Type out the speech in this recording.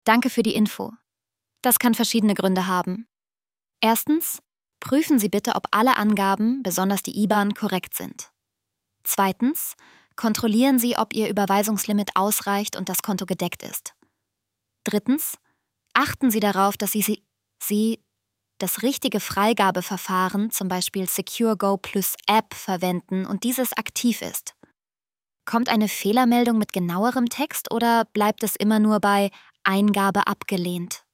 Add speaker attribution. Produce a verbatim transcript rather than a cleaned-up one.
Speaker 1: Danke für die Info. Das kann verschiedene Gründe haben. Erstens, prüfen Sie bitte, ob alle Angaben, besonders die I B A N, korrekt sind. Zweitens, kontrollieren Sie, ob Ihr Überweisungslimit ausreicht und das Konto gedeckt ist. Drittens, achten Sie darauf, dass Sie, Sie, Sie das richtige Freigabeverfahren, zum Beispiel SecureGo Plus App, verwenden und dieses aktiv ist. Kommt eine Fehlermeldung mit genauerem Text oder bleibt es immer nur bei Eingabe abgelehnt?